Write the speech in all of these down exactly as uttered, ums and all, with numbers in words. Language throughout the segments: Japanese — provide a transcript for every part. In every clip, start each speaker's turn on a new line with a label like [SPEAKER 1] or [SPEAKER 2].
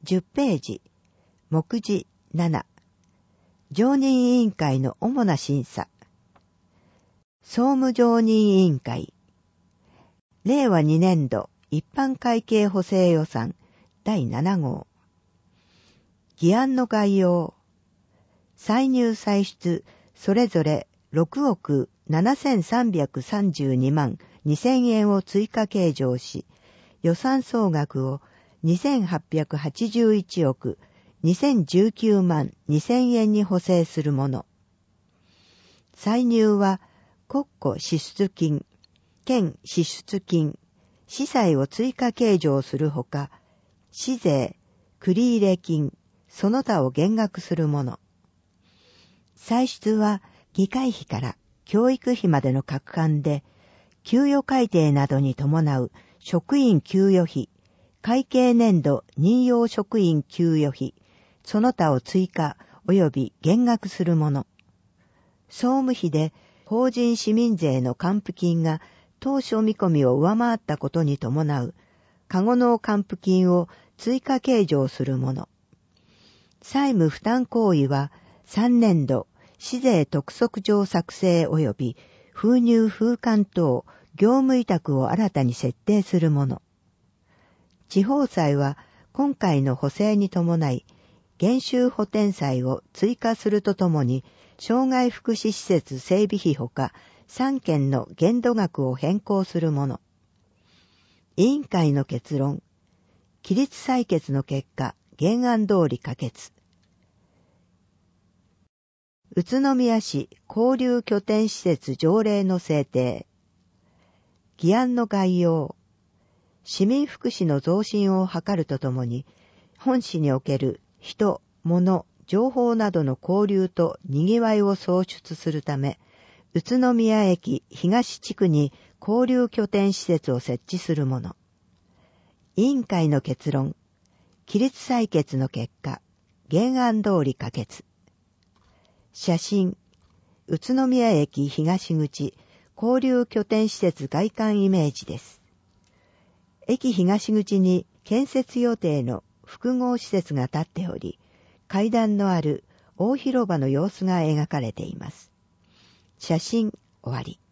[SPEAKER 1] じゅっページ、目次なな、常任委員会の主な審査。総務常任委員会。れいわにねんど一般会計補正予算だいなな号。議案の概要。歳入歳出それぞれろくおくななせんさんびゃくさんじゅうにまんにせんえんを追加計上し、予算総額をにせんはっぴゃくはちじゅういちおくにせんじゅうきゅうまんにせんえんに補正するもの。歳入は国庫支出金、県支出金、司債を追加計上するほか、市税、繰入金、その他を減額するもの。歳出は議会費から教育費までの各範で、給与改定などに伴う職員給与費、会計年度任用職員給与費、その他を追加及び減額するもの。総務費で法人市民税の還付金が当初見込みを上回ったことに伴う過後の還付金を追加計上するもの。債務負担行為はさんねんど市税督促状作成及び封入封還等業務委託を新たに設定するもの。地方債は今回の補正に伴い減収補填債を追加するとともに障害福祉施設整備費ほかさんけんの限度額を変更するもの。委員会の結論。期日採決の結果、原案通り可決。宇都宮市交流拠点施設条例の制定。議案の概要。市民福祉の増進を図るとともに、本市における人、物、情報などの交流と賑わいを創出するため、宇都宮駅東地区に交流拠点施設を設置するもの。委員会の結論。期日採決の結果、原案通り可決。写真。宇都宮駅東口交流拠点施設外観イメージです。駅東口に建設予定の複合施設が建っており、階段のある大広場の様子が描かれています。写真終わり。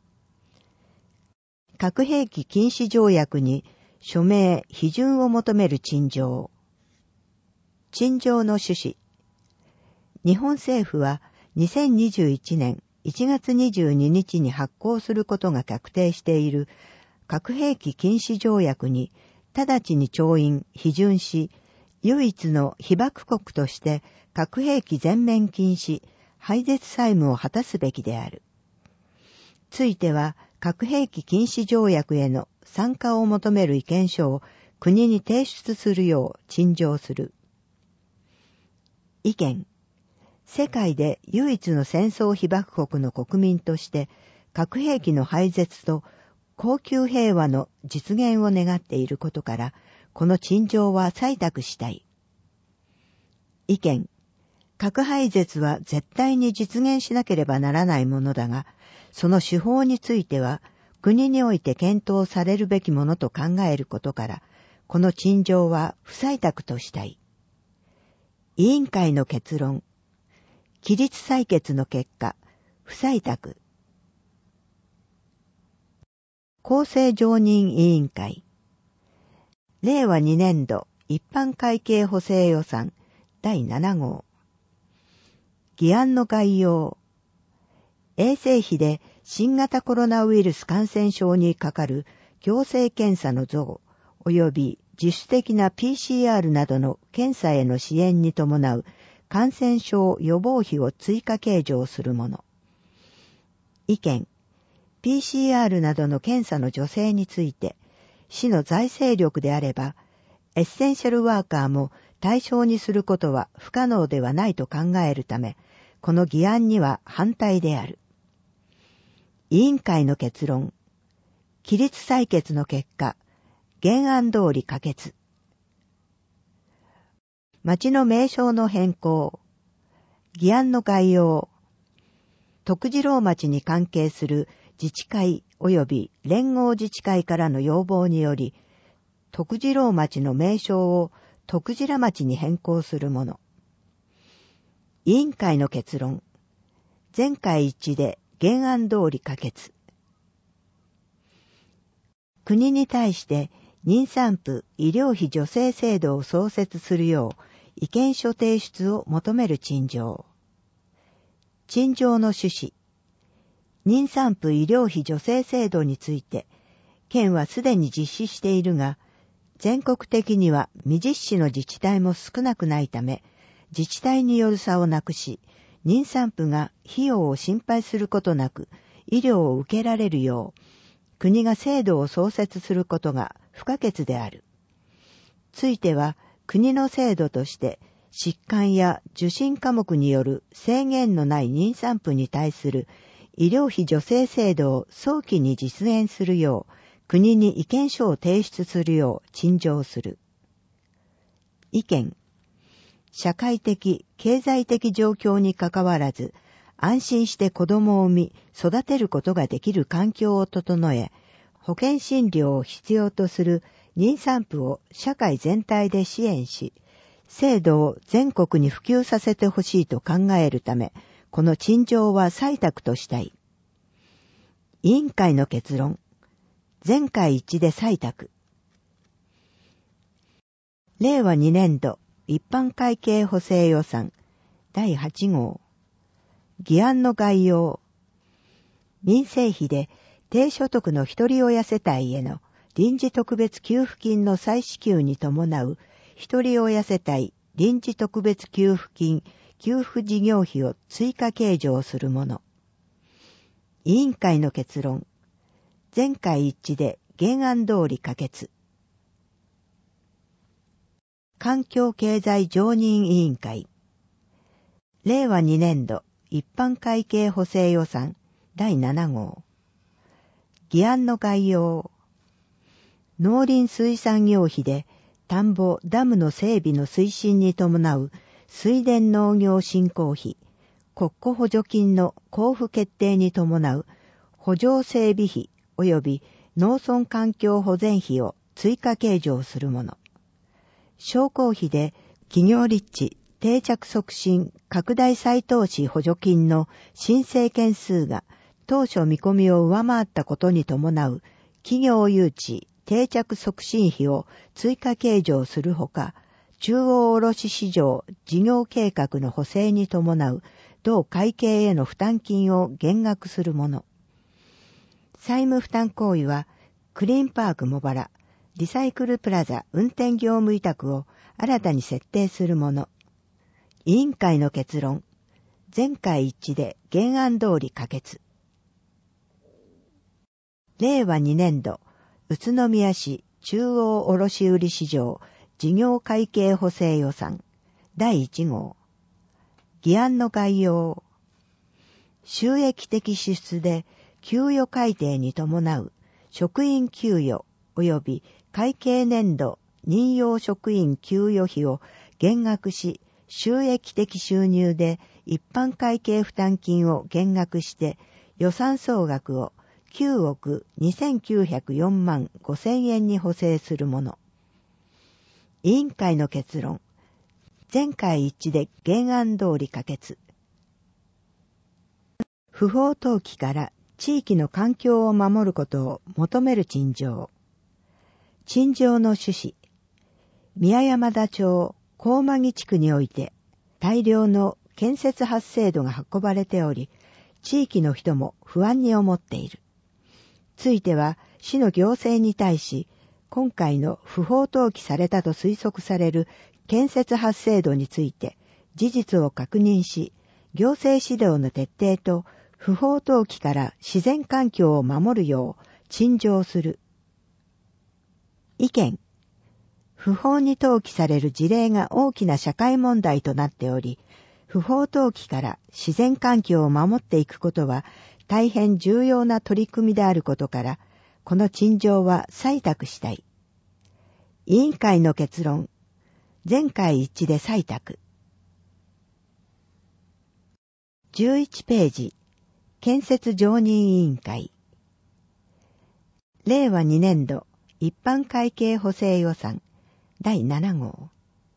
[SPEAKER 1] 核兵器禁止条約に署名・批准を求める陳情。陳情の趣旨。日本政府はにせんにじゅういちねんいちがつにじゅうににちに発効することが確定している核兵器禁止条約に直ちに調印・批准し、唯一の被爆国として核兵器全面禁止、廃絶債務を果たすべきである。ついては核兵器禁止条約への参加を求める意見書を国に提出するよう陳情する。意見。世界で唯一の戦争被爆国の国民として核兵器の廃絶と恒久平和の実現を願っていることから、この陳情は採択したい。意見。核廃絶は絶対に実現しなければならないものだが、その手法については国において検討されるべきものと考えることから、この陳情は不採択としたい。委員会の結論。期日採決の結果、不採択。厚生常任委員会。れいわにねんど一般会計補正予算だいなな号。議案の概要。衛生費で新型コロナウイルス感染症にかかる行政検査の増及び自主的な ピーシーアール などの検査への支援に伴う感染症予防費を追加計上するもの。意見。ピーシーアール などの検査の助成について、市の財政力であれば、エッセンシャルワーカーも対象にすることは不可能ではないと考えるため、この議案には反対である。委員会の結論。期日採決の結果、原案通り可決。町の名称の変更。議案の概要。徳次郎町に関係する自治会及び連合自治会からの要望により、徳次郎町の名称を徳白町に変更するもの。委員会の結論。全会一致で原案通り可決。国に対して妊産婦医療費助成制度を創設するよう意見書提出を求める陳情。陳情の趣旨。妊産婦医療費助成制度について、県はすでに実施しているが、全国的には未実施の自治体も少なくないため、自治体による差をなくし、妊産婦が費用を心配することなく医療を受けられるよう、国が制度を創設することが不可欠である。ついては、国の制度として、疾患や受診科目による制限のない妊産婦に対する医療費助成制度を早期に実現するよう、国に意見書を提出するよう陳情する。意見。社会的、経済的状況にかかわらず、安心して子供を産み、育てることができる環境を整え、保険診療を必要とする妊産婦を社会全体で支援し、制度を全国に普及させてほしいと考えるため、この陳情は採択としたい。委員会の結論。全会一致で採択。れいわにねんど一般会計補正予算だいはちごう。議案の概要。民生費で低所得の一人親世帯への臨時特別給付金の再支給に伴う一人親世帯臨時特別給付金給付事業費を追加計上するもの。委員会の結論。全会一致で原案通り可決。環境経済常任委員会。れいわにねんど一般会計補正予算だいななごう。議案の概要。農林水産業費で田んぼ・ダムの整備の推進に伴う水田農業振興費、国庫補助金の交付決定に伴う補助整備費及び農村環境保全費を追加計上するもの。商工費で企業立地、定着促進、拡大再投資補助金の申請件数が当初見込みを上回ったことに伴う企業誘致、定着促進費を追加計上するほか、中央卸市場事業計画の補正に伴う同会計への負担金を減額するもの。債務負担行為は、クリーンパーク茂原、リサイクルプラザ運転業務委託を新たに設定するもの。委員会の結論。全会一致で原案通り可決。れいわにねんど、宇都宮市中央卸売市場事業会計補正予算だいいちごう。議案の概要。収益的支出で給与改定に伴う職員給与及び会計年度任用職員給与費を減額し、収益的収入で一般会計負担金を減額して予算総額をきゅうおくにせんきゅうひゃくよんまんごせんえんに補正するもの。委員会の結論。全会一致で原案通り可決。不法投棄から地域の環境を守ることを求める陳情。陳情の趣旨。宮山田町高間木地区において大量の建設発生土が運ばれており、地域の人も不安に思っている。ついては市の行政に対し、今回の不法投棄されたと推測される建設発生土について事実を確認し、行政指導の徹底と不法投棄から自然環境を守るよう陳情する。意見。不法に投棄される事例が大きな社会問題となっており、不法投棄から自然環境を守っていくことは大変重要な取り組みであることから、この陳情は採択したい。委員会の結論。全会一致で採択。じゅういちページ。建設常任委員会。れいわにねんど一般会計補正予算だいななごう。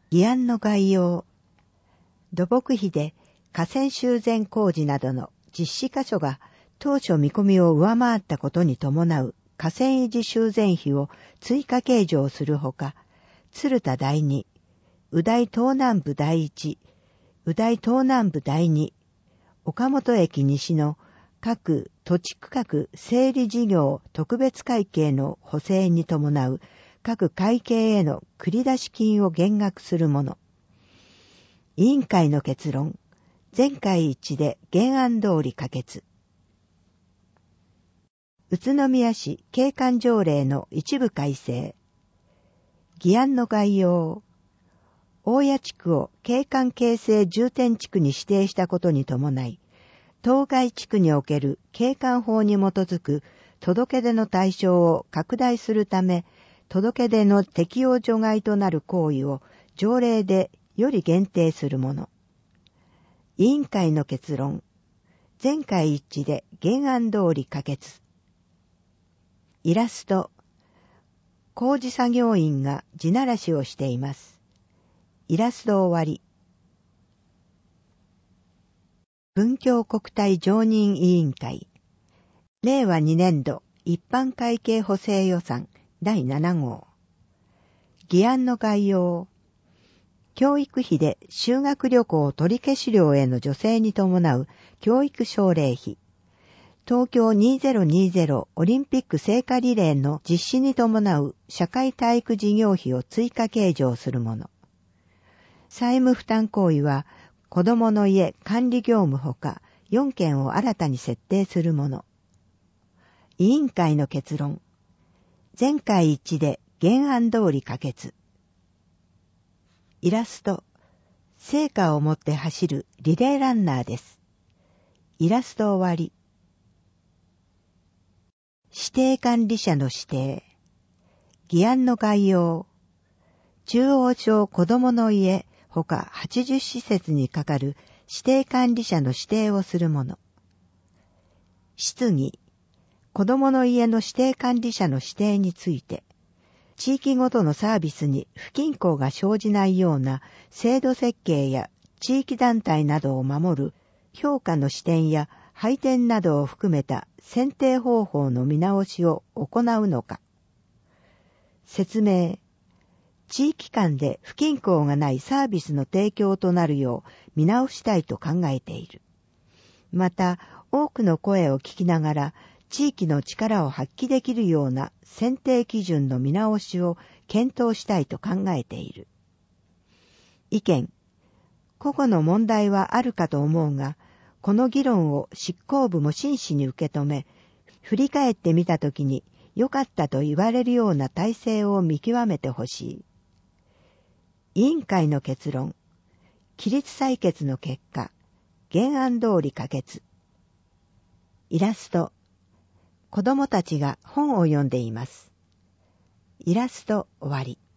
[SPEAKER 1] 議案の概要。土木費で河川修繕工事などの実施箇所が当初見込みを上回ったことに伴う河川維持修繕費を追加計上するほか、鶴田第二、宇大東南部第一、宇大東南部第二、岡本駅西の各土地区画整理事業特別会計の補正に伴う各会計への繰出金を減額するもの。委員会の結論。全会一致で原案通り可決。宇都宮市景観条例の一部改正。議案の概要。大谷地区を景観形成重点地区に指定したことに伴い、当該地区における景観法に基づく届け出の対象を拡大するため、届け出の適用除外となる行為を条例でより限定するもの。委員会の結論。全会一致で原案通り可決。イラスト。工事作業員が地ならしをしています。イラスト終わり。文教国体常任委員会。れいわにねんど一般会計補正予算だいなな号。議案の概要。教育費で修学旅行取消料への助成に伴う教育奨励費。東京にせんにじゅうオリンピック聖火リレーの実施に伴う社会体育事業費を追加計上するもの。債務負担行為は子どもの家管理業務ほかよんけんを新たに設定するもの。委員会の結論。全会一致で原案通り可決。イラスト。聖火を持って走るリレーランナーです。イラスト終わり。指定管理者の指定。議案の概要。中央町子どもの家ほかはちじゅう施設にかかる指定管理者の指定をするもの。質疑。子どもの家の指定管理者の指定について、地域ごとのサービスに不均衡が生じないような制度設計や地域団体などを守る評価の視点や配点などを含めた選定方法の見直しを行うのか。説明。地域間で不均衡がないサービスの提供となるよう見直したいと考えている。また、多くの声を聞きながら、地域の力を発揮できるような選定基準の見直しを検討したいと考えている。意見。個々の問題はあるかと思うが、この議論を執行部も真摯に受け止め、振り返ってみたときに良かったと言われるような体制を見極めてほしい。委員会の結論。起立採決の結果、原案通り可決。イラスト。子供たちが本を読んでいます。イラスト終わり。